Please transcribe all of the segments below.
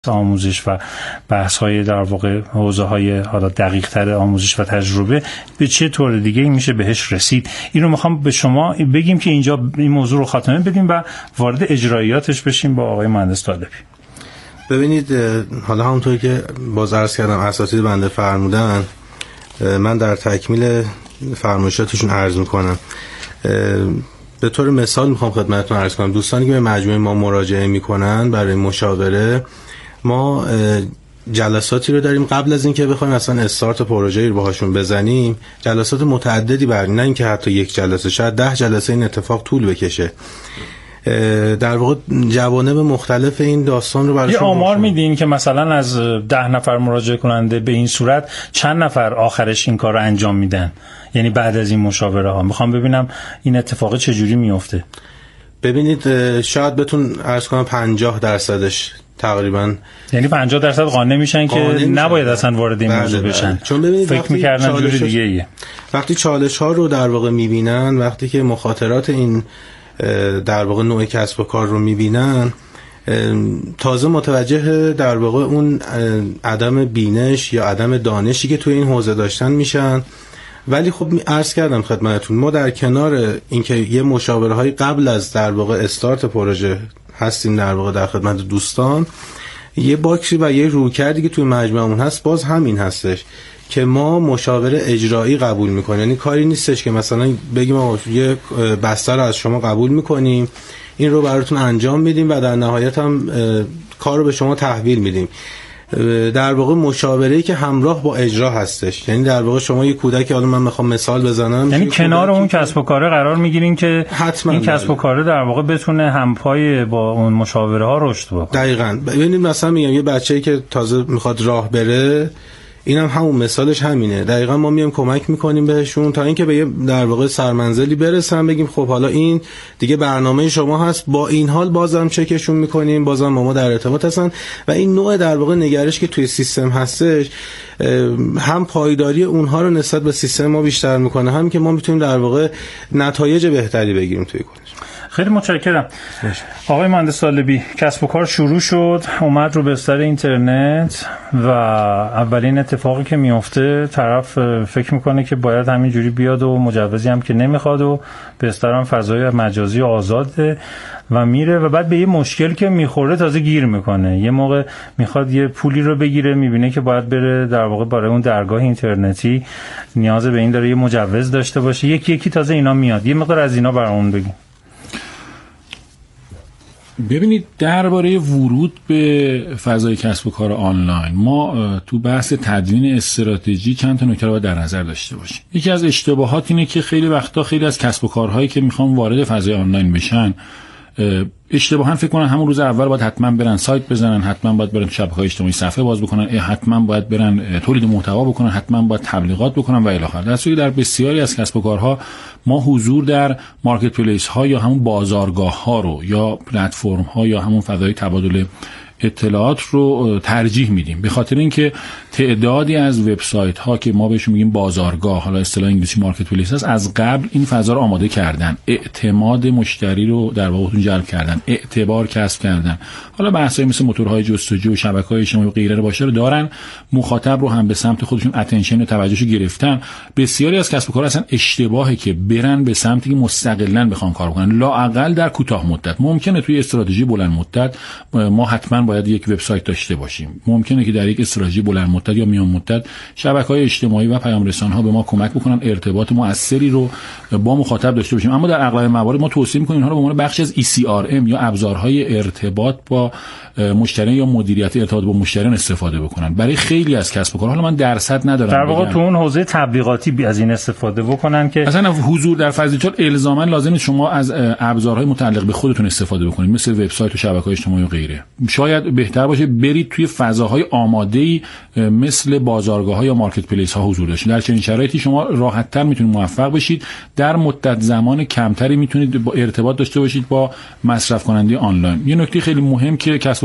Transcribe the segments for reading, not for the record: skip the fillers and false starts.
بحث آموزش و بحث‌های در واقع حوزه‌های حالا دقیق‌تر آموزش و تجربه به چه طور دیگه میشه بهش رسید. اینو میخوام به شما بگیم که اینجا این موضوع رو خاتمه بدیم و وارد اجرایاتش بشیم با آقای مهندس طالبی. ببینید، حالا همونطوری که باز عرض کردم اساتید بنده فرمودن، من در تکمیل فرمایشاتشون عرض میکنم. به طور مثال میخوام خدمتتون عرض کنم، دوستانی که به مجموعه ما مراجعه میکنن برای مشاوره، ما جلساتی رو داریم قبل از اینکه بخوایم اصلا استارت پروژه‌ای رو باهاشون بزنیم. جلسات متعددی نه اینکه حتی یک جلسه، شاید 10 جلسه این اتفاق طول بکشه. در واقع جوانب مختلف این داستان رو براشون یه آمار میدین که مثلا از 10 نفر مراجعه کننده به این صورت چند نفر آخرش این کار رو انجام میدن؟ یعنی بعد از این مشاوره ها میخوام ببینم این اتفاق چجوری میفته. ببینید، شاید بهتون عرض کنم 50%ش تقریبا، یعنی 50% قانع میشن که نباید اصلا وارد این موضوع بشن. چون ببینید فکر میکردن جوری دیگه ایه. وقتی چالش ها رو در واقع میبینن، وقتی که مخاطرات این در واقع نوع کسب و کار رو میبینن، تازه متوجه در واقع اون عدم بینش یا عدم دانشی که توی این حوزه داشتن میشن. ولی خب عرض کردم خدمتتون، ما در کنار اینکه یه مشاوره های قبل از در واقع استارت پروژه هستیم در واقع در خدمت دوستان، یه باکسی و یه رویکردی که توی مجموعمون هست باز همین هستش که ما مشاوره اجرایی قبول میکنیم. یعنی کاری نیستش که مثلا بگیم آقا یه بسته رو از شما قبول میکنیم، این رو براتون انجام میدیم و در نهایت هم کار رو به شما تحویل میدیم. در واقع مشاوره‌ای که همراه با اجرا هستش. یعنی در واقع شما یه کودکی، حالا من میخوام مثال بزنم، یعنی کنار اون کسب و کار قرار میگیرین که این کسب و کار در واقع بتونه همپای با اون مشاوره ها رشد بکنه. دقیقاً. ببینید مثلا میگم یه بچه‌ای که تازه میخواد راه بره، اینم همون مثالش همینه. دقیقاً ما میایم کمک میکنیم بهشون تا اینکه به یه در واقع سرمنزلی برسن، بگیم خب حالا این دیگه برنامه شما هست. با این حال بازم چکشون میکنیم، بازم با ما در ارتباط هستن و این نوع در واقع نگرش که توی سیستم هستش هم پایداری اونها رو نسبت به سیستم ما بیشتر میکنه، هم که ما میتونیم در واقع نتایج بهتری بگیریم توی کارش. خیلی متشکرم. آقای مهندس طالبی، کسب و کار شروع شد، اومد رو بستر اینترنت و اولین اتفاقی که میفته طرف فکر میکنه که باید همینجوری بیاد و مجوزی هم که نمیخواد و بستر هم فضای مجازی آزاده و میره و بعد به یه مشکل که میخوره تازه گیر میکنه. یه موقع میخواد یه پولی رو بگیره، میبینه که باید بره در واقع برای اون درگاه اینترنتی نیاز به این داره یه مجوز داشته باشه. یکی تازه اینا میاد. یه مقدار از اینا برامون بگیم. ببینید، درباره ورود به فضای کسب و کار آنلاین ما تو بحث تدوین استراتژی چند تا نکته رو باید در نظر داشته باشیم. یکی از اشتباهات اینه که خیلی وقتا خیلی از کسب و کارهایی که میخوان وارد فضای آنلاین بشن اشتباها فکر کنن همون روز اول باید حتما برن سایت بزنن، حتما باید برن شبکه‌های اجتماعی صفحه باز بکنن، حتما باید برن تولید محتوا بکنن، حتما باید تبلیغات بکنن و الی آخر. در صورتی در بسیاری از کسب و کارها ما حضور در مارکت پلیس ها یا همون بازارگاه ها رو یا پلتفرم ها یا همون فضای تبادل اطلاعات رو ترجیح میدیم، به خاطر اینکه تعدادی از وبسایت ها که ما بهشون میگیم بازارگاه، حالا اصطلاح انگلیسی مارکت پلیس هست، از قبل این فضا رو آماده کردن، اعتماد مشتری رو در واقع جلب کردن، اعتبار کسب کردن. حالا بحثایی مثل موتورهای جستجو، شبکه‌های اجتماعی و غیره رو باشه رو دارن، مخاطب رو هم به سمت خودشون اتنشن و توجهشو گرفتن. بسیاری از کسب و کار اصلا اشتباهه که برن به سمتی که مستقلاً بخوان کار کنن. لااقل در کوتاه مدت ممکنه توی استراتژی بلند مدت ما حتما باید یک وبسایت داشته باشیم. ممکنه که در یک استراتژی بلند مدت یا میان مدت شبکه‌های اجتماعی و پیام رسان‌ها به ما کمک بکنن ارتباط مؤثری رو با مخاطب داشته باشیم، اما در اغلب موارد ما توصیه می‌کنیم اینها رو به عنوان بخشی از ECRM یا ابزارهای ارتباط با مشتری یا مدیریت ارتباط با مشتریان استفاده بکنن. برای خیلی از کسب و کارها، حالا من درصد ندارم، در واقع تو اون حوزه تبلیغاتی از این استفاده بکنن که اصلا حضور در فضای دیجیتال الزاما لازم نیست شما از ابزارهای متعلق به خودتون استفاده بکنید، مثل وبسایت و شبکه‌های اجتماعی و غیره. شاید بهتر باشه برید توی فضاهای آماده‌ای مثل بازارگاه‌ها یا مارکت پلیس‌ها حضور داشتید. در چنین شرایطی شما راحت‌تر میتونید موفق بشید، در مدت زمان کمتری میتونید با ارتباط داشته باشید با مصرف کننده آنلاین. یه نکته خیلی مهم که کسب و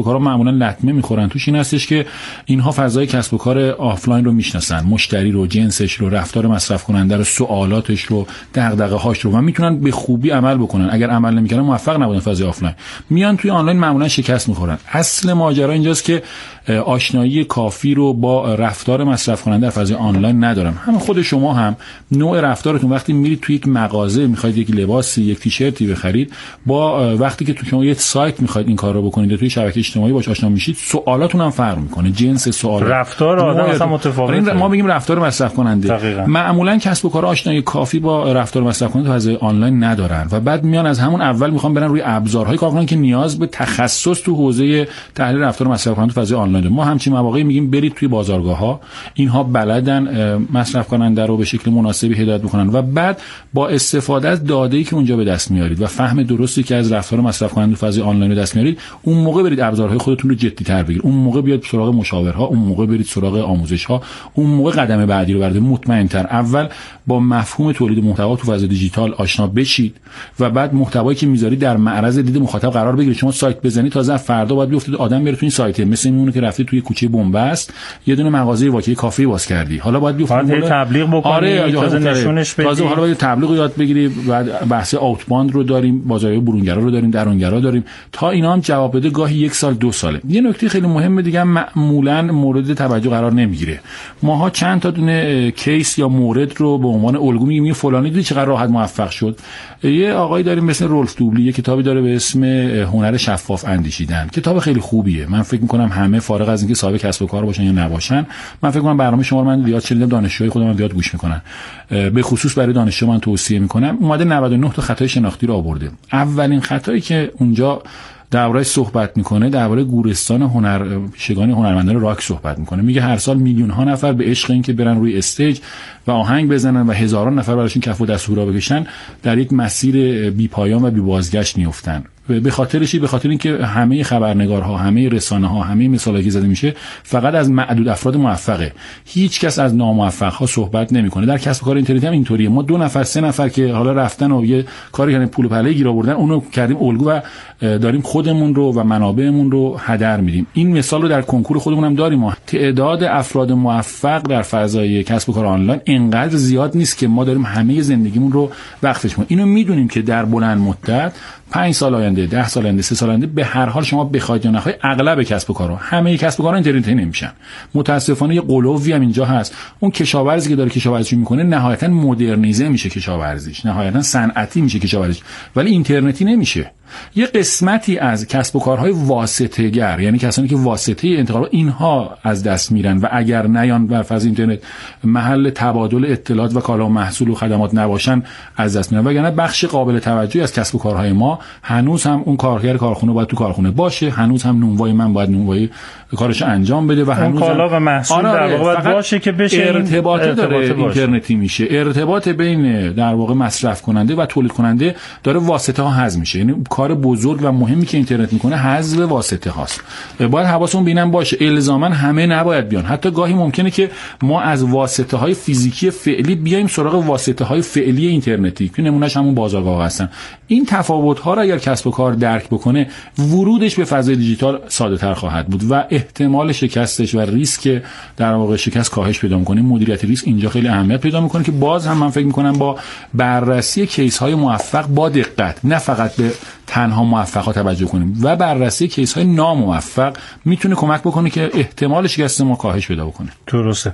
و کارها معمولا لطمه میخورن توش این هستش که اینها فضای کسب و کار آفلاین رو میشناسن، مشتری رو، جنسش رو، رفتار مصرف کننده رو، سوالاتش رو، دغدغه‌هاش رو و میتونن به خوبی عمل بکنن. اگر عمل نمیکنن موفق نبودن فضای آفلاین، میان توی آنلاین معمولا شکست میخورن. اصل ماجرا اینجاست که آشنایی کافی رو با رفتار مصرف کننده در فضای آنلاین ندارن. همین خود شما هم نوع رفتارتون وقتی میرید توی یک مغازه میخواید یک لباسی، یک تیشرتی بخرید، با وقتی که تو شما یک سایت میخواید این کار رو بکنید، توی شبکه اجتماعی باهاش آشنا میشید، سوالاتون هم فرق میکنه، جنس سوال، رفتار آدم اصلا متفاوته. ما میگیم رفتار مصرف کننده. دقیقاً. معمولا کسب و کار آشنایی کافی با رفتار مصرف کننده تو فضای آنلاین ندارن و بعد میان از همون اول میخوان برن روی ابزارهای کار کنن که نیاز به تخصص تو حوزه تحلیل رفتار مصرف کننده تو فضای آنلاین. ما همچین مواقعی میگیم برید توی بازارگاه‌ها، اینها بلدن مصرف کننده رو به شکل مناسبی هدایت بکنن و بعد با استفاده از داده‌ای که اونجا به دست میارید و فهم درستی که از رفتار مصرف کننده تو فضای آنلاین به دست میارید، اون موقع برید ابزارهای خودتون رو جدی‌تر بگیرید، اون موقع بیاید سراغ مشاورها، اون موقع برید سراغ آموزش‌ها، اون موقع قدم بعدی رو بردارید. مطمئن‌تر اول با مفهوم تولید محتوا تو فضای دیجیتال آشنا بشید و بعد محتوایی که میذارید در معرض دید مخاطب قرار بگیره. شما سایت بزنید تازه فردا باید بیفتید آدم بره تو این سایت، مثل میمونه که رفتی توی کوچه بنبست یه دونه مغازه واقعی کافه باز کردی، حالا باید بیفتید تبلیغ بکنی، تازه نشونش بدی، تازه حالا باید تبلیغ یاد بگیری. بعد بحث آوتباند رو داریم، بازارهای برونگرا رو داریم، درونگرا داریم، تا اینا هم جواب بده گاهی 1 سال 2 ساله. یه نکته خیلی مهم دیگه معمولا مورد توجه قرار نمیگیره. ماها چند تا دونه کیس یا مورد رو به عنوان الگو میگیم، فلانی دیدی چقدر راحت موفق شد. یه آقایی داریم مثل رولف دوبلی، یه کتابی داره به اسم هنر شفاف اندیشیدن، کتاب خیلی خوبیه. من فکر می‌کنم همه فارغ از اینکه صاحب کسب و کار باشن یا نباشن، من فکر می‌کنم برنامه شما رو من زیاد شنیدم، دانشجوهای خودم زیاد گوش می‌کنن، به خصوص برای دانشجو من توصیه می‌کنم. اومده 99 تا خطای شناختی رو آورده. اولین خطایی که اونجا درباره صحبت میکنه درباره گورستان هنرپیشگان هنرمندان راک صحبت میکنه. میگه هر سال میلیون ها نفر به عشق این که برن روی استیج و آهنگ بزنن و هزاران نفر براشون کف و دست هورا بکشن در یک مسیر بی پایان و بی بازگشت میافتن. به خاطرش، به خاطر اینکه همه خبرنگارها، همه رسانه‌ها، همه مثالایی که زده میشه فقط از معدود افراد موفقه، هیچ کس از ناموفق‌ها صحبت نمیکنه. در کسب و کار اینترنتی هم اینطوریه. ما 2 نفر 3 نفر که حالا رفتن و یه کاری کردن، پول و پله گیر آوردن، اونو کردیم الگو و داریم خودمون رو و منابعمون رو هدر میدیم. این مثال رو در کنکور خودمون هم داریم. ما تعداد افراد موفق در فضای کسب و کار آنلاین اینقدر زیاد نیست که ما داریم همه زندگیمون رو وقفش کنیم. اینو میدونیم که در بلند مدت 5 سال آینده، 10 سال آینده، 3 سال آینده، به هر حال شما بخواید یا نخواید اغلب کسب و کارها، همه کسب و کارها اینترنتی نمیشن. متاسفانه یه قلوبی هم اینجا هست. اون کشاورزی که داره کشاورزی میکنه نهایتا مدرنیزه میشه کشاورزیش، نهایتا صنعتی میشه کشاورزیش، ولی اینترنتی نمیشه. یه قسمتی از کسب و کارهای واسطه‌گر، یعنی کسانی که واسطه انتقال، اینها از دست میرن و اگر نیان بر فضای اینترنت محل تبادل اطلاعات و کالا و محصول و خدمات نباشن از دست میرن. وگرنه بخش قابل توجهی از کسب و کارهای ما هنوز هم اون کارگر کارخونه باید تو کارخونه باشه، هنوز هم نونوای من باید نونوایی کارش انجام بده و هنوز کالا و محصول در واقع باشه که بشه ارتباط داره اینترنتی میشه. ارتباط بین در واقع مصرف کننده و تولید کننده داره واسطه ها حذف میشه. یعنی کار بزرگ و مهمی که اینترنت میکنه حذف واسطه هاست. باید حواسمون بینم باشه، الزاما همه نباید بیان. حتی گاهی ممکنه که ما از واسطه های فیزیکی فعلی بیایم سراغ واسطه های فعلی اینترنتی که نمونهش همون بازارگاه هستن. این تفاوت ها رو اگر کسب و کار درک بکنه، ورودش به فضای دیجیتال ساده تر خواهد بود و احتمال شکستش و ریسک در واقع شکست کاهش پیدا میکنه. مدیریت ریسک اینجا خیلی اهمیت پیدا میکنه که باز هم من فکر میکنم با بررسی کیس های موفق با دقت، نه فقط به تنها موفقات توجه کنیم و بررسی کیس های ناموفق میتونه کمک بکنه که احتمال شکست ما کاهش پیدا بکنه. درسته.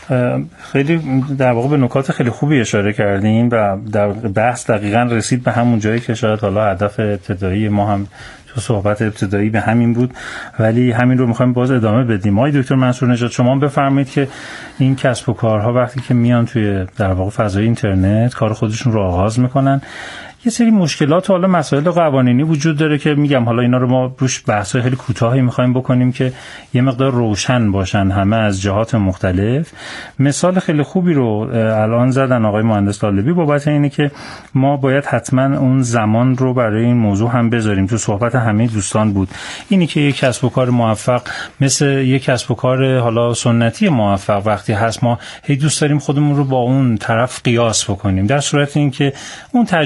خیلی در واقع به نکات خیلی خوبی اشاره کردیم و در بحث دقیقاً رسید به همون جایی که شاید حالا هدف ابتدایی ما هم تو صحبت ابتدایی به همین بود، ولی همین رو میخوایم باز ادامه بدیم. آقای دکتر منصور نژاد، شما بفرمایید که این کسب و کارها وقتی که میان توی در واقع فضای اینترنت کار خودشون رو آغاز میکنن، یه سری مشکلات و حالا مسائل قوانینی وجود داره که میگم حالا اینا رو ما روش بحث‌های خیلی کوتاهی می‌خوایم بکنیم که یه مقدار روشن باشن همه از جهات مختلف. مثال خیلی خوبی رو الان زدن آقای مهندس طالبی بابت اینه که ما باید حتما اون زمان رو برای این موضوع هم بذاریم. تو صحبت همه دوستان بود اینی که یک کسب و کار موفق مثل یک کسب و کار حالا سنتی موفق وقتی هست ما هی دوست داریم خودمون رو با اون طرف قیاس بکنیم، در صورت اینکه اون تجربه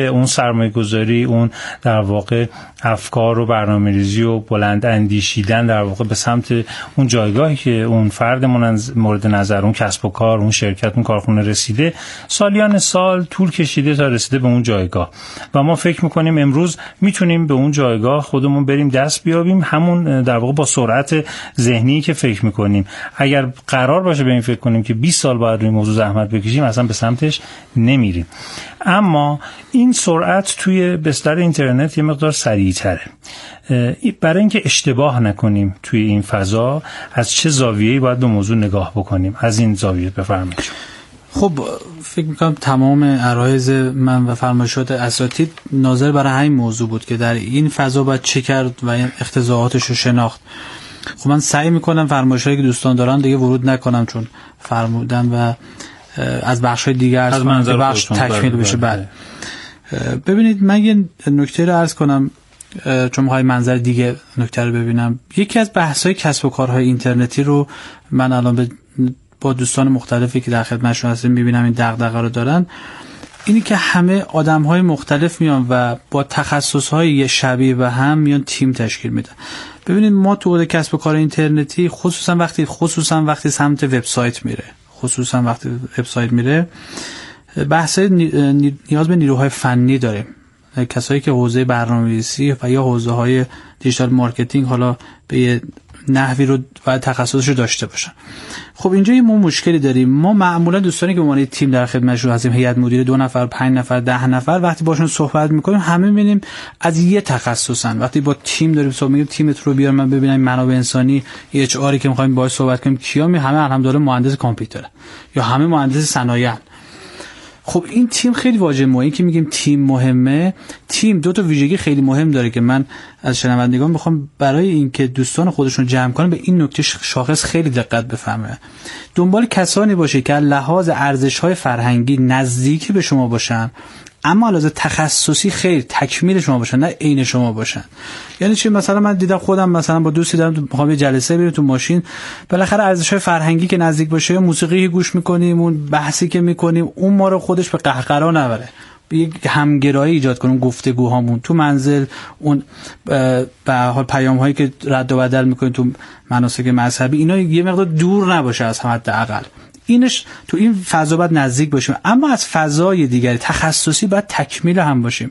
اون سرمایه‌گذاری، اون در واقع افکار و برنامه‌ریزی و بلند اندیشیدن در واقع به سمت اون جایگاهی که اون فرد مورد نظر، اون کسب و کار، اون شرکت، اون کارخونه رسیده، سالیان سال طول کشیده تا رسیده به اون جایگاه و ما فکر می‌کنیم امروز میتونیم به اون جایگاه خودمون بریم دست بیابیم، همون در واقع با سرعت ذهنی که فکر می‌کنیم. اگر قرار باشه به این فکر کنیم که 20 سال باید روی موضوع زحمت بکشیم، اصلا به سمتش نمیریم. اما این سرعت توی بستر اینترنت یه مقدار سریع‌تره. برای اینکه اشتباه نکنیم توی این فضا، از چه زاویه‌ای باید به موضوع نگاه بکنیم؟ از این زاویه بفرمایید. خب فکر میکنم تمام عرایض من و فرمایشات اساتید ناظر برای همین موضوع بود که در این فضا باید چه کرد و اقتضاعاتش رو شناخت. خب من سعی میکنم فرمایشاتی که دوستان دارن دیگه ورود نکنم، چون فرمودن و از بخش‌های دیگه از منظر بخش تکمیل بشه. بعد ببینید من یه نکته رو عرض کنم چون می‌خوام منظر دیگه نکته رو ببینم. یکی از بحث‌های کسب و کارهای اینترنتی رو من الان با دوستان مختلفی که در خدمتشون هستم می‌بینم این دغدغه رو دارن، اینی که همه آدم‌های مختلف میان و با تخصص‌های شبیه به هم میان تیم تشکیل میدن. ببینید ما تو حوزه کسب و کار اینترنتی خصوصا وقتی سمت وبسایت میره بحث نیاز به نیروهای فنی داریم. کسایی که حوزه برنامه‌نویسی و یا حوزه‌های دیجیتال مارکتینگ حالا به یه نحوی رو باید تخصصش رو داشته باشن. خب اینجا ما مشکلی داریم. ما معمولا دوستانی که به عنوان تیم در خدمتشون هستیم، هیئت مدیره 2 نفر، 5 نفر، 10 نفر، وقتی باشون صحبت می‌کنیم همه می‌بینیم از یه تخصصن. وقتی با تیم داریم صحبت می‌کنیم تیمت رو بیار من ببینم منابع انسانی، اچ آری که می‌خوایم باهاش صحبت کنیم کیا همه الحمدلله مهندس کامپیوتر یا همه مهندس صنایع. خب این تیم خیلی واژه مهمه که میگیم تیم مهمه. تیم 2 تا ویژگی خیلی مهم داره که من از شنوندگان میخوام برای اینکه دوستان خودشون جمع کنن به این نکته شاخص خیلی دقت بفرمایید. دنبال کسانی باشه که از لحاظ ارزش‌های فرهنگی نزدیک به شما باشن، اما لازم تخصصی خیلی تکمیل شما باشن، نه عین شما باشن. یعنی چی؟ مثلا من دیدم خودم مثلا با دوستی دارم میخوام یه جلسه بریم تو ماشین، بالاخره ارزش‌های فرهنگی که نزدیک باشه، موسیقی گوش میکنیم، اون بحثی که میکنیم اون ما رو خودش به قهقرا نبره، یک همگرایی ایجاد کنیم، گفتگوهامون تو منزل، اون به حال پیام‌هایی که رد و بدل میکنیم تو مناسک مذهبی، اینا یه مقدار دور نباشه از حداقل. اینش تو این فضا باید نزدیک باشیم، اما از فضای دیگری تخصصی باید تکمیل هم باشیم.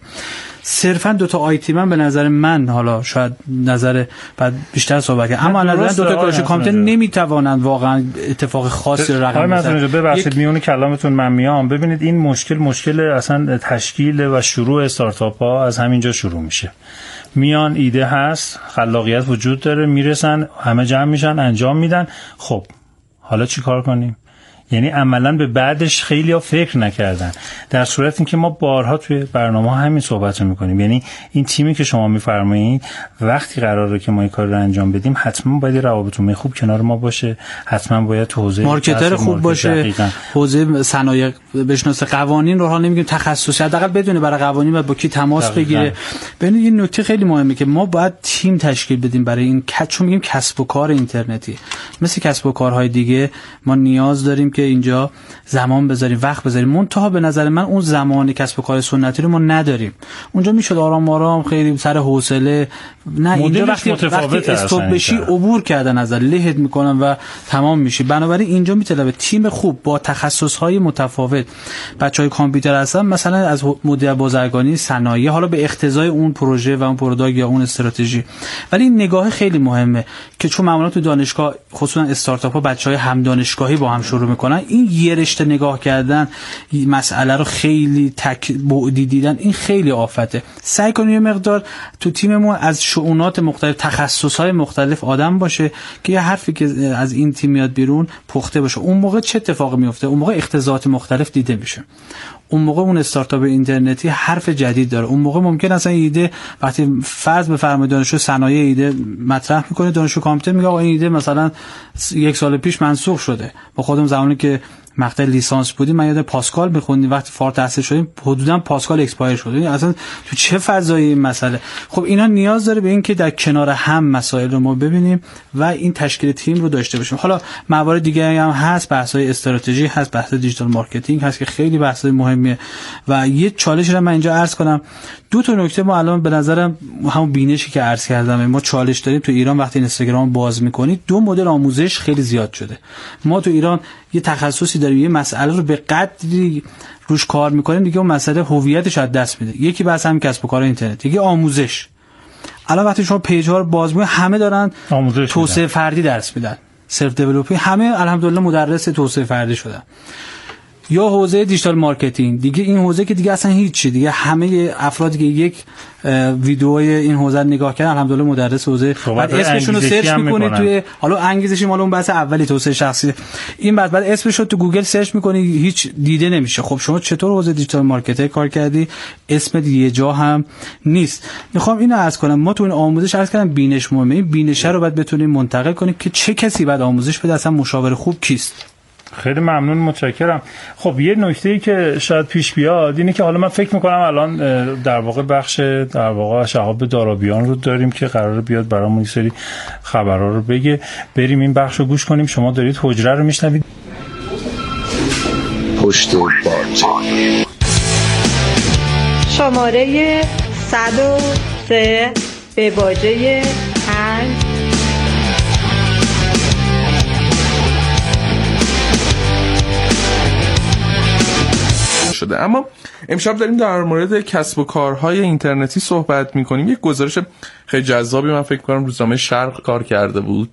صرفا 2 تا آیتی من به نظر من، حالا شاید نظر بعد بیشتر صحبت کنم، اما نظر 2 تا کارش کامپیوتر نمیتوانند واقعا اتفاق خاصی رو رقم بزنن. ببخشید میون کلامتون من میام. ببینید این مشکل اصلا تشکیل و شروع استارتاپ ها از همینجا شروع میشه. میان ایده هست، خلاقیت وجود داره، میرسن همه جمع میشن انجام میدن. خب حالا چی کار کنیم؟ یعنی عملاً به بعدش خیلی ها فکر نکردن، در صورت اینکه ما بارها توی برنامه همین صحبت رو میکنیم. یعنی این تیمی که شما میفرمایید وقتی قراره که ما این کار رو انجام بدیم حتما باید روابط عمومی خوب کنار ما باشه، حتما باید تو حوزه مارکتر خوب باشه، حوزه صنایع بشناسه، قوانین رو حال نمیگیم تخصصی حداقل بدونه برای قوانین باید با کی تماس بگیره. ببینید این نکته خیلی مهمه که ما باید تیم تشکیل بدیم برای این چون میگیم کسب و کار اینترنتی. مثل کسب و کارهای دیگه ما نیاز داریم که اینجا زمان بذاریم، وقت بذاریم. منتها به نظر من اون زمان کسب و کار سنتی رو ما نداریم. اونجا میشد آرام آرام خیلی سر حوصله، نه اینجا وقتی استوب بشی عبور کردن از لهت میکنن و تمام میشی. بنابراین اینجا میطلبه تیم خوب با تخصصهای متفاوت. بچهای کامپیوتر هستن مثلا از مدیر بازرگانی، صنایع، حالا به اقتضای اون پروژه و اون پروداکت یا اون استراتژی. ولی این نگاه خیلی مهمه که چون معمولا تو دانشگاه خصوصا استارتاپ ها بچهای هم دانشگاهی با هم شروع میکنن، این یه رشته نگاه کردن مسئله رو خیلی تک بعدی دیدن، این خیلی آفته. سعی کنیم یه مقدار تو تیممون از شؤونات مختلف، تخصصهای مختلف آدم باشه که یه حرفی که از این تیم میاد بیرون پخته باشه. اون موقع چه اتفاقی میفته؟ اون موقع اقتضاعات مختلف دیده میشه. اون موقع اون استارتاپ اینترنتی حرف جدید داره. اون موقع ممکن اصلا ایده وقتی فرض بفرمایید دانشجو صنایع ایده مطرح میکنه، دانشجو کامپیوتر میگه آقا این ایده مثلا 1 سال پیش منسوخ شده. با خودم زمانی که مقطع لیسانس بودیم، من یاد پاسکال می‌خوندیم، وقتی فارغ التحصیل شدیم حدوداً پاسکال اکسپایر شد. اصلا تو چه فضایی این مسئله؟ خب اینا نیاز داره به این که در کنار هم مسائل رو ما ببینیم و این تشکیل تیم رو داشته باشیم. حالا موارد دیگه هم هست، بحث‌های استراتژی هست، بحث دیجیتال مارکتینگ هست که خیلی بحث‌های مهمیه. و یه چالش رو من اینجا عرض کنم، دو تا نکته ما الان به نظرم همون بینشی که عرض کردم، ما چالش داریم تو ایران. وقتی اینستاگرام باز می‌کنید دو مدل آموزش خیلی زیاد شده. ما تو ایران یه تخصصی داریم، یه مسئله رو به قدری روش کار می‌کنیم دیگه اون مسئله هویتش از دست میده. یکی بحث هم کسب و کار اینترنت، یکی آموزش. الان وقتی شما پیج‌ها رو باز می‌کنید همه دارن توسعه فردی درس میدن، سلف دیولپینگ، همه الحمدلله مدرس توسعه فردی شدن. یا حوزه دیجیتال مارکتینگ دیگه، این حوزه که دیگه اصلا هیچی، دیگه همه افرادی که یک ویدئوی این حوزه رو نگاه کردن الحمدلله مدرس حوزه، بعد اسمشون رو سرچ می‌کنی توی، حالا انگیزشی مال اون بحث اولی توسعه شخصی، این بعد اسمش رو تو گوگل سرچ می‌کنی هیچ دیده نمیشه. خب شما چطور حوزه دیجیتال مارکتینگ کار کردی؟ اسمت یه جا هم نیست. میخوام اینو عرض کنم، ما تو این آموزش عرض کردم بینش مهمه، این بینش رو باید بتونیم منتقل کنیم که چه کسی بعد آموزش بده، اصلا مشاور خوب کیست. خیلی ممنون، متشکرم. خب یه نکته‌ای که شاید پیش بیاد اینه که حالا من فکر می‌کنم الان در واقع بخش در واقع شهاب دارابیان رو داریم که قراره بیاد برامون این سری خبرها رو بگه. بریم این بخش رو گوش کنیم. شما دارید حجره رو میشنوید. پشت باج شماره 103 به باجه 5 شده. اما امشب داریم در مورد کسب و کارهای اینترنتی صحبت میکنیم. یک گزارش خیلی جذابی من فکر کنم روزنامه شرق کار کرده بود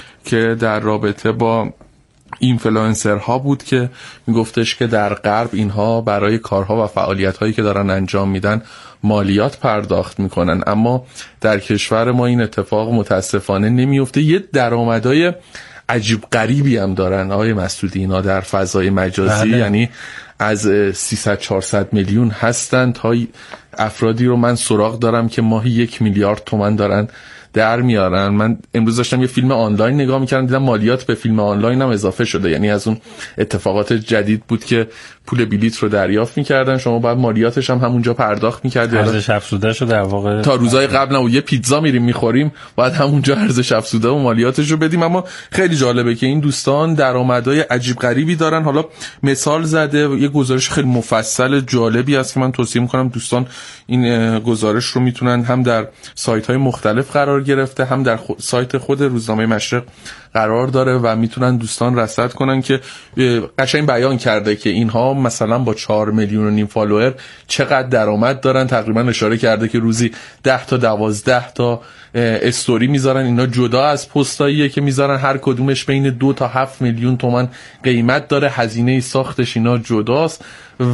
که در رابطه با اینفلوئنسرها بود که میگفتش که در غرب اینها برای کارها و فعالیت‌هایی که دارن انجام میدن مالیات پرداخت میکنن، اما در کشور ما این اتفاق متاسفانه نمیفته. یه درآمدهای عجیب غریبی هم دارن آقای مسعودی اینا در فضای مجازی. بله. یعنی از 300-400 میلیون هستن تا افرادی رو من سراغ دارم که ماهی 1 میلیارد تومان دارن در میارن. من امروز داشتم یه فیلم آنلاین نگاه میکردم، دیدم مالیات به فیلم آنلاین هم اضافه شده. یعنی از اون اتفاقات جدید بود که پول بلیت رو دریافت میکردن، شما باید مالیاتش هم همونجا پرداخت میکردید. ارزش افزوده شو در واقع تا روزهای قبل نه، یه پیتزا میریم میخوریم باید همونجا ارزش افزوده و مالیاتش رو بدیم. اما خیلی جالبه که این دوستان درآمدهای عجیب غریبی دارن. حالا مثال زده، یه گزارش خیلی مفصل جالبی است که من توصیه میکنم دوستان این گزارش رو میتونن هم در سایت‌های مختلف قرار گرفته، هم در سایت خود روزنامه مشرق قرار داره و میتونن دوستان رصد کنن که قشنگ بیان کرده که اینها مثلا با 4.5 میلیون فالوور چقدر درآمد دارن. تقریبا اشاره کرده که روزی 10 تا 12 تا استوری میذارن، اینا جدا از پستاییه که میذارن، هر کدومش بین 2 تا 7 میلیون تومان قیمت داره، هزینه ساختش اینا جداست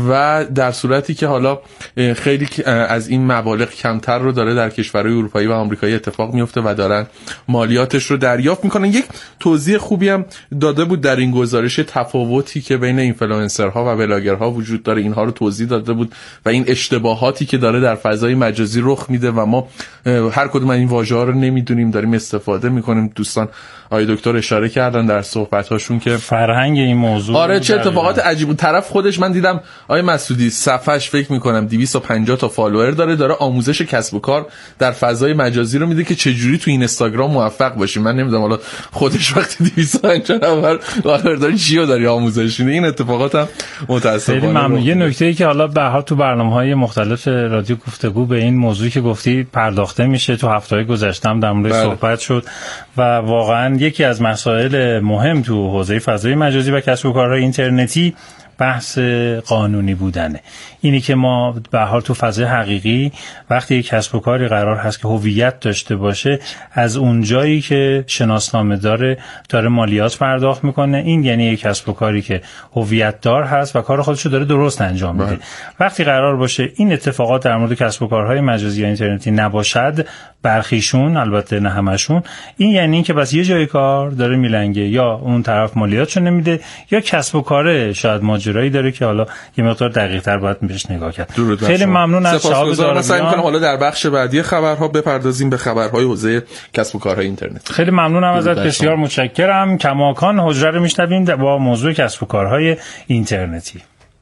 و در صورتی که حالا خیلی از این مبالغ کمتر رو داره در کشورهای اروپایی و آمریکایی اتفاق میفته و دارن مالیاتش رو دریافت میکنن. یک توضیح خوبی هم داده بود در این گزارش، تفاوتی که بین اینفلوئنسرها و بلاگرها وجود داره اینها رو توضیح داده بود و این اشتباهاتی که داره در فضای مجازی رخ میده و ما هر کدوم این واژه‌ها رو نمیدونیم داریم استفاده میکنیم. دوستان آقای دکتر اشاره کردن در صحبت‌هاشون که فرهنگ این موضوع آره چه اتفاقات عجیب. طرف خودش من دیدم آقای مسعودی صفحش فکر میکنم 250 تا فالوور داره آموزش کسب و کار در فضای مجازی رو میده که چجوری تو اینستاگرام موفق باشی. من نمیدونم حالا خودش وقتی 250 نفر فالوور داره چیو داری آموزش میده. این اتفاقات هم متاسفانه خیلی ممنون. یه نکته‌ای که حالا به هر حال تو برنامه‌های مختلف رادیو گفتگو به این موضوعی که گفتی پرداخته میشه، تو هفته‌های گذشته هم در موردش صحبت شد و واقعا یکی از مسائل مهم تو حوزه فضای مجازی و کسب و کارهای اینترنتی بحث قانونی بودنه. اینی که ما به حال تو فضای حقیقی وقتی یک کسب و کاری قرار هست که هویت داشته باشه، از اون جایی که شناسنامه داره مالیات پرداخت میکنه، این یعنی یک کسب و کاری که هویت دار هست و کار خودشو داره درست انجام میده. وقتی قرار باشه این اتفاقات در مورد کسب و کارهای مجازی یا اینترنتی نباشد، برخیشون البته نه همشون، این یعنی این که بس یه جای کار داره میلنگه، یا اون طرف مالیاتشو نمیده یا کسب و کاره شاید ماجرایی داره که حالا یه مقدار دقیق‌تر باید بهش نگاه کرد. خیلی ممنون از شهاب دارابیان. سعی می‌کنم حالا در بخش بعدی خبرها بپردازیم به خبرهای حوزه کسب و کارهای اینترنت. خیلی ممنونم ازت، بسیار متشکرم. کماکان حجره رو میشنویم با موضوع کسب و کارهای اینترنتی.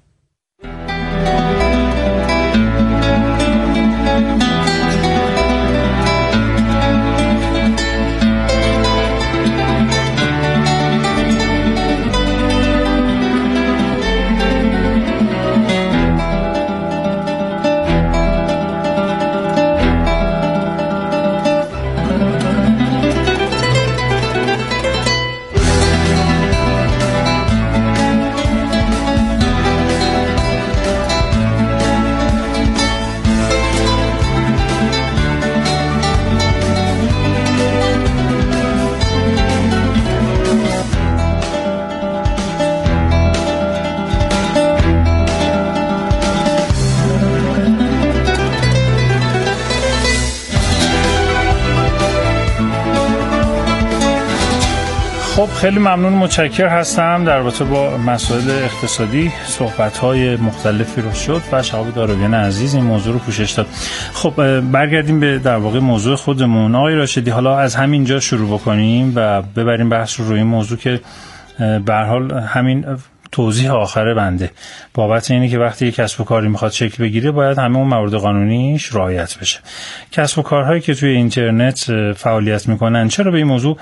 خب خیلی ممنون، متشکر هستم. در رابطه با مسائل اقتصادی صحبت‌های مختلفی رو شد و شهاب دارابیان عزیز این موضوع رو پوشش داد. خب برگردیم به در واقع موضوع خودمون. آقای راشدی، حالا از همینجا شروع بکنیم و ببریم بحث رو روی این موضوع که به هر حال همین توضیح آخر بنده بابت اینه که وقتی یک کسب و کاری میخواد شکل بگیره باید همه اون موارد قانونیش رعایت بشه. کسب و کارهایی که توی اینترنت فعالیت میکنن چرا به این موضوع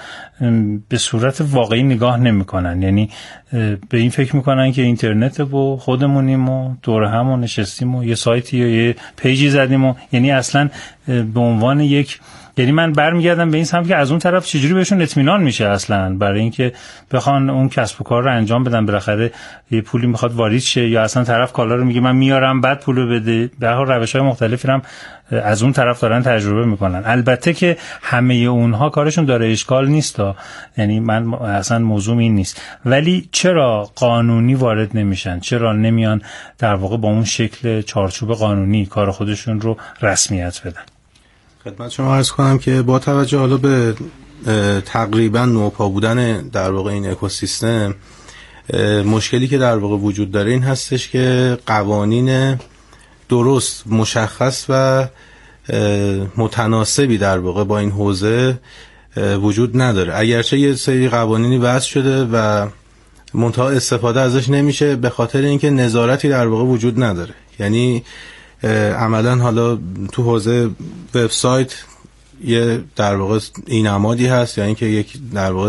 به صورت واقعی نگاه نمیکنن؟ یعنی به این فکر میکنن که اینترنت و خودمونیم و دور هم نشستیم و یه سایتی یا یه پیجی زدیم و یعنی اصلا به عنوان یک، یعنی من برمیگردم به این سمت که از اون طرف چجوری بهشون اطمینان میشه اصلا برای اینکه بخوان اون کسب و کار رو انجام بدن، بالاخره یه پولی میخواد واریز شه یا اصلا طرف کالا رو میگه من میارم بعد پولو بده. به هر حال روش‌های مختلفی هم از اون طرف دارن تجربه میکنن. البته که همه اونها کارشون داره اشکال نیست، یعنی من اصلا موضوع این نیست، ولی چرا قانونی وارد نمیشن؟ چرا نمیان در واقع با اون شکل چارچوب قانونی کار خودشون رو رسمیت بدن؟ خدمت شما عرض کنم که با توجه حالا به تقریبا نوپا بودن در واقع این اکوسیستم، مشکلی که در واقع وجود داره این هستش که قوانین درست، مشخص و متناسبی در واقع با این حوزه وجود نداره. اگرچه یه سری قوانینی وضع شده و منتها استفاده ازش نمیشه به خاطر اینکه نظارتی در واقع وجود نداره. یعنی عملا حالا تو حوزه وبسایت یه در واقع این نمادی هست، یعنی که یک در واقع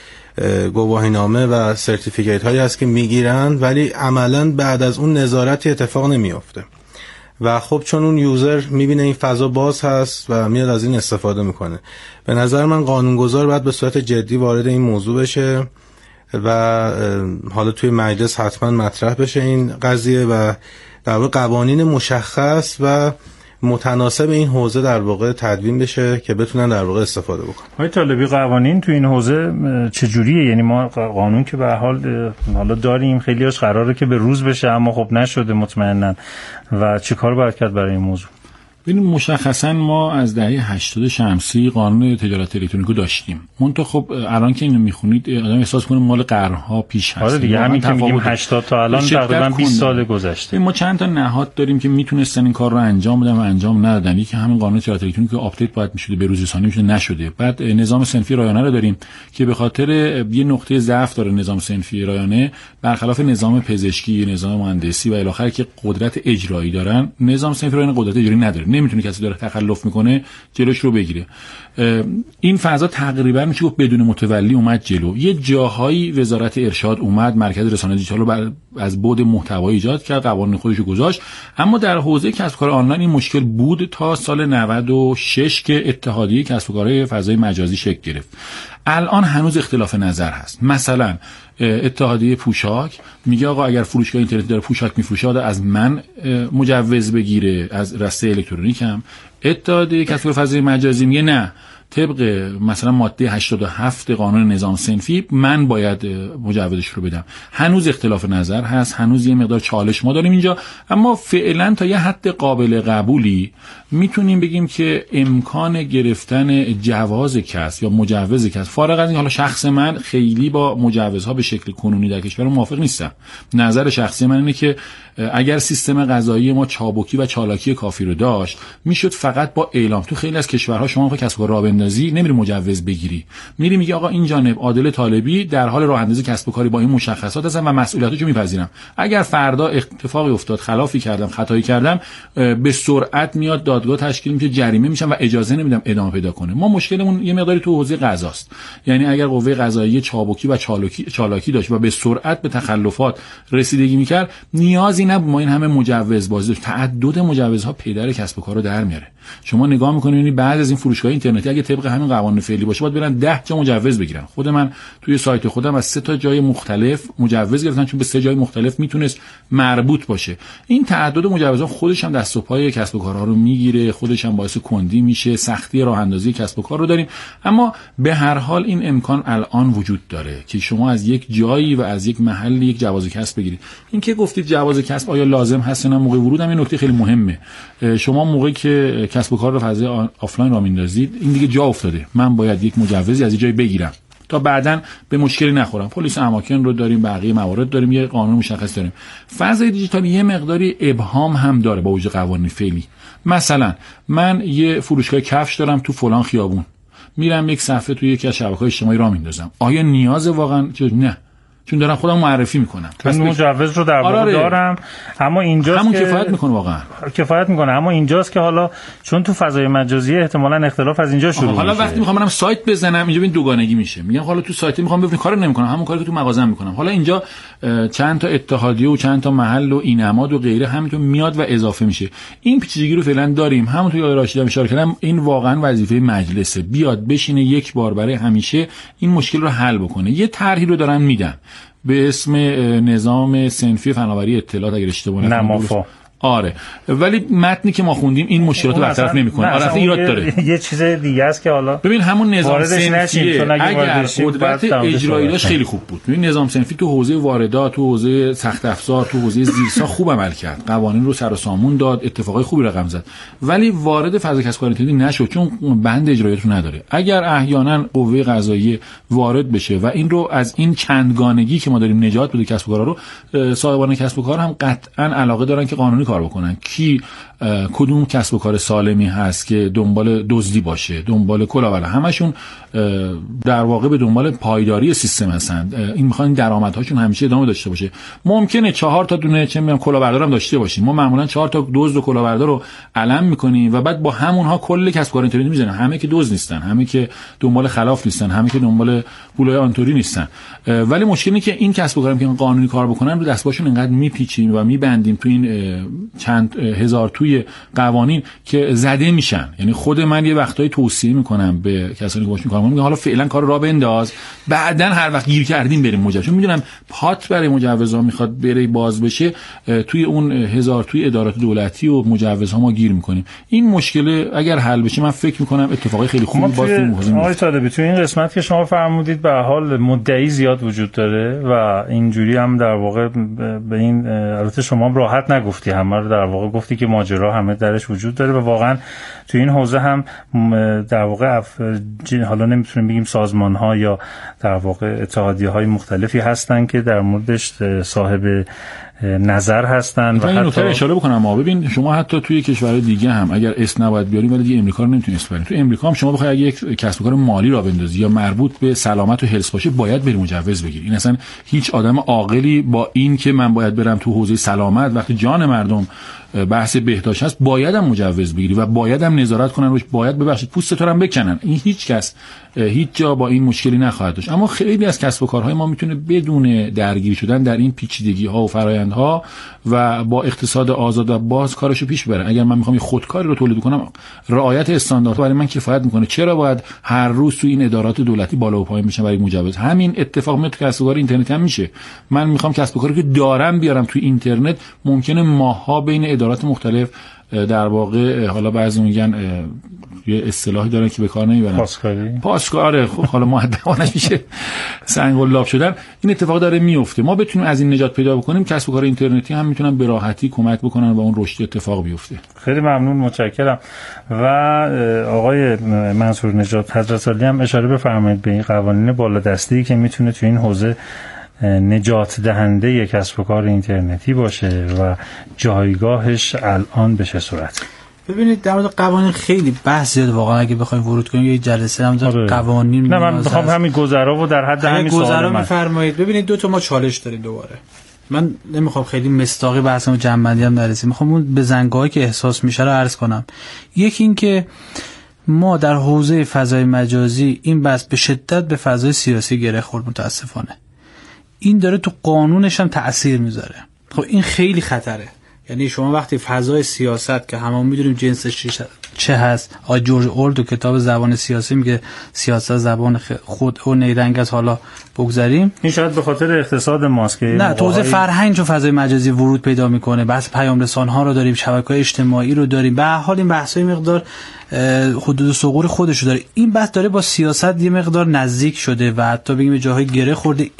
گواهینامه و سرتیفیکیت هایی هست که میگیرن، ولی عملا بعد از اون نظارتی اتفاق نمیافته و خب چون اون یوزر میبینه این فضا باز هست و میاد از این استفاده میکنه. به نظر من قانونگذار باید به صورت جدی وارد این موضوع بشه و حالا توی مجلس حتما مطرح بشه این قضیه و در واقع قوانین مشخص و متناسب این حوزه در واقع تدوین بشه که بتونن در واقع استفاده بکنن. آقای طالبی، قوانین تو این حوزه چجوریه؟ یعنی ما قانون که به هر حال حالا داریم، خیلیاش قراره که به روز بشه اما خب نشده مطمئنا، و چه کار باید کرد برای این موضوع؟ ببینید مشخصا ما از دهه 80 شمسی قانون تجارت الکترونیکی داشتیم. منتها خب الان که اینو میخونید آدم احساس کنه مال قرنها پیش هست. آره دیگه، همین که میگیم 80 تا الان تقریبا 20 سال گذشته. ما چند تا نهاد داریم که میتونستن این کار رو انجام بدن و انجام ندادن. یکی همین قانون تجارت الکترونیکی که آپدیت باید میشده به روز رسانی میشه نشده. بعد نظام صنفی رایانه رو داریم که به خاطر یه نقطه ضعف داره نظام صنفی رایانه، برخلاف نظام پزشکی، نظام مهندسی و الی آخر که قدرت اجرایی دارن، نظام صنفی رایانه قدرت اجرایی نداره. نمیتونه کسی داره تخلف میکنه جلوش رو بگیره. این فضا تقریبا میشه گفت بدون متولی اومد جلو. یه جاهایی وزارت ارشاد اومد، مرکز رسانه دیجیتال رو از بعد محتوایی ایجاد کرد، قوانین خودش رو گذاشت، اما در حوزه کسب و کار آنلاین این مشکل بود تا سال 96 که اتحادیه کسب و کارهای فضای مجازی شکل گرفت. الان هنوز اختلاف نظر هست. مثلا اتحادیه پوشاک میگه آقا اگر فروشگاه اینترنتی داره پوشاک میفروشه از من مجوز بگیره از رسته الکترونیکم. اتحادیه کسب و کار فضای مجازی میگه نه، طبق مثلا ماده 87 قانون نظام صنفی من باید مجوزش رو بدم. هنوز اختلاف نظر هست، هنوز یه مقدار چالش ما داریم اینجا، اما فعلا تا یه حد قابل قبولی میتونیم بگیم که امکان گرفتن جواز کسب یا مجوز کسب، فارغ از این حالا شخص من خیلی با مجوزها به شکل کنونی در کشور موافق نیستم. نظر شخصی من اینه که اگر سیستم قضایی ما چابکی و چالاکی کافی رو داشت، میشد فقط با اعلام. تو خیلی از کشورها شما میخوای کسب و کار راه بندازی، نمیری مجوز بگیری، میری میگی آقا این جانب عادل طالبی در حال راه اندازی کسب و کاری با این مشخصات هستن و مسئولیتشو میپذیرم. اگر فردا اتفاقی افتاد، خلافی کردم، خطایی کردم، به سرعت میاد دادگاه تشکیل میشه، جریمه میشم و اجازه نمیدم ادامه پیدا کنه. ما مشکلمون یه مقداری تو حوزه قضاست. یعنی اگر قوه قضاییه چابکی و چالاکی داشت و به سرعت به تخلفات رسیدگی میکرد، نیازی نبود ما این همه مجوز بازی داشت. تعدد مجوزها پیدر کسب و کار رو در میاره. شما نگاه میکنید ببینید بعضی از این فروشگاه اینترنتی اگه طبق همین قوانین فعلی باشه باید برن 10 جا مجوز بگیرن. خود من توی سایت خودم از 3 تا جای مختلف مجوز گرفتم، چون به 3 جای مختلف میتونست مربوط باشه. این تعدد مجوزها خودش هم دست و پای کسب و کارها رو میگیره، خودش هم باعث کندی میشه، سختی راه اندازی کسب و کار رو داریم. اما به هر حال این امکان الان وجود داره که شما از یک جایی و از یک محلی یک جواز کسب بگیرید. این که گفتید جواز کسب آیا لازم هست نه موقع ورود، هم این نکته خیلی مهمه. شما موقعی که کسب و کار رو فضای آفلاین راه میندازید، این دیگه جا افتاده، من باید یک مجوزی از یه جایی بگیرم تا بعداً به مشکلی نخورم. پلیس اماکن رو داریم، بقیه موارد داریم، یه قانون مشخص داریم. فضای دیجیتال یه مقداری ابهام هم داره با وجود قوانین فعلی. مثلا من یه فروشگاه کفش دارم تو فلان خیابون، میرم یک صفحه توی یکی از شبکه‌های اجتماعی راه میندازم، آیا نیاز واقعا نه؟ چون دارم خودم معرفی میکنم، پس مجوز رو در واقع دارم. اما اینجاست همون که کفایت میکنه، واقعا کفایت میکنه. اما اینجاست که حالا چون تو فضای مجازی احتمالاً اختلاف از اینجا شروع میشه. حالا وقتی میخوام برم سایت بزنم، اینجا ببین دوگانگی میشه. میگم حالا تو سایت میخوام ببینم کارو نمیکنم، همون کاری که تو مغازه میکنم. حالا اینجا چند تا اتحادیه و چند تا محل و اینماد و غیره همینطور میاد و اضافه میشه. این پیچیدگی رو فعلا داریم. همونطور که آقای راشد اشاره کردم، این واقعا وظیفه مجلسه، بیاد بشینه یک بار برای همیشه این مشکل رو حل بکنه. یه طرحی رو دارن میدن به اسم نظام صنفی فناوری اطلاعات، اگر اشتباه نکنم. آره، ولی متنی که ما خوندیم این مشکلات رو برطرف نمیکنه. آره، ایراد داره. یه چیز دیگه است که حالا ببین همون نظام صنفی اگر قدرت اجرایی داشت خیلی خوب بود. ببین نظام صنفی تو حوزه واردات، تو حوزه سخت افزار، تو حوزه زیرساخت خوب عمل کرد، قوانین رو سر و سامون داد، اتفاقای خوبی رقم زد، ولی وارد فضای کسب و کار اینترنتی نشد چون بند اجراییش نداره. اگر احیانا قوه قضاییه وارد بشه و این رو از این چندگانگی که ما داریم نجات بده کسب و کارا رو، صاحبان کسب و کار هم قطعا علاقه دارن که قانونی کار بکنن. کی کدوم کسب و کار سالمی هست که دنبال دزدی باشه، دنبال کلاهبرداری؟ همشون در واقع به دنبال پایداری سیستم هستند. این میخوان درآمدهاشون همیشه ادامه داشته باشه. ممکنه 4 تا دونه چه میگم کلاهبردار هم داشته باشیم. ما معمولا 4 تا دزد و کلاهبردار رو علم میکنیم و بعد با همونها کل کسب و کار اینترنتی میزنیم. همه که دزد نیستن، همه که دنبال خلاف نیستن، همه که دنبال پولای آنتوری نیستن. ولی مشکل اینه که این کسب و کارا که قانونی کار بکنن رو دستباشون اینقدر میپیچیم و میبندیم تو این چند هزار توی قوانین که زده میشن. یعنی خود من یه وقتایی توصیه میکنم به کسانی که باشون کار میکنم، حالا فعلا کار را بنداز، بعدن هر وقت گیر کردیم بریم مجوز. چون میدونم پات برای مجوزها میخواد بره باز بشه، توی اون هزار توی ادارات دولتی و مجوزها ما گیر میکنیم. این مشکل اگر حل بشه من فکر میکنم اتفاقای خیلی خوبی باز تو میفته. آقای طالبی تو این قسمت که شما فرمودید به حال مدعی زیاد وجود داره و اینجوری هم در واقع به این البته شما راحت نگفتی، همه رو در واقع گفتی که ماجرا همه درش وجود داره و واقعا تو این حوزه هم در واقع حالا نمیتونیم بگیم سازمان ها یا در واقع اتحادیه های مختلفی هستن که در موردش صاحب نظر هستن. و حتی اشاره بکنم ما ببین شما حتی توی کشورهای دیگه هم اگر اسم نباید بیاریم ولی دیگه امریکا رو نمیتونید اسم ببرید. تو امریکا هم شما بخواید اگه یک کسب و کار مالی را بندازی یا مربوط به سلامت و هلس باشه باید بری مجوز بگیری. این اصلا هیچ آدم عاقلی با این که من باید برم تو حوزه سلامت وقتی جان مردم بحث بهداشت هست بایدم مجوز بگیری و بایدم نظارت کنن روش، باید ببخشید پوست تو رو هم بکنن. این هیچ کس هیچ جا با این مشکلی نخواهد داشت. اما خیلی از کسب و کارهای ما میتونه بدون درگیری شدن در این پیچیدگی ها و فرآیندها و با اقتصاد آزاد و باز کارشو پیش ببره. اگر من میخوام خودکاری رو تولید کنم رعایت استانداردها برای من کفایت میکنه. چرا باید هر روز تو این ادارات دولتی بالا و پایین بشن برای مجوز؟ همین اتفاق میاد تو کسب و کار اینترنت هم میشه. من میخوام کسب و کاری که دارم بیارم تو اینترنت، ممکنه ماها بین ادارات مختلف در واقع حالا بعضی میگن یه اصطلاحی دارن که به کار نمیبرن، پاسکاری. خب حالا مؤدبانش میشه سنگ و لاب شدن. این اتفاق داره میفته. ما بتونیم از این نجات پیدا بکنیم، کسب و کار اینترنتی هم میتونن به راحتی کمک بکنن و اون رشد اتفاق بیفته. خیلی ممنون، متشکرم. و آقای منصور نژاد حضرت عالی هم اشاره بفرمایید به این قوانین بالادستی که میتونه تو این حوزه نجات دهنده یک کسب و کار اینترنتی باشه و جایگاهش الان به چه صورت. ببینید در مورد قوانین خیلی بحث زیاد، واقعا اگه بخوایم ورود کنیم یه جلسه هم قوانین. نه من میخوام همین گذرا و در حد همین گذرا میفرمایید. ببینید دو تا ما چالش داریم دوباره. من نمیخوام خیلی مستاقی بحثمو جمع‌بندی هم نرسیم، میخوام اون بزنگاهایی که احساس میشه رو عرض کنم. یکی این که ما در حوزه فضای مجازی این بحث به شدت به فضای سیاسی گره خورد متاسفانه. این داره تو قانونش هم تأثیر میذاره. خب این خیلی خطره. یعنی شما وقتی فضای سیاست که همون میدونیم جنسش چه هست، جورج اورل تو کتاب زبان سیاسی میگه سیاست زبان خود و نیرنگ از، حالا بگذاریم این شاید به خاطر اقتصاد ماست که نه توزیع فرهنگ تو فضای مجازی ورود پیدا میکنه. بحث پیام رسان ها رو داریم، شبکه‌های اجتماعی رو داریم، به هر حال این بحثای مقدار حدود ثغور خودش رو داره. این بحث داره با سیاست یه مقدار نزدیک شده و حتی بگیم جاهای گره خورده.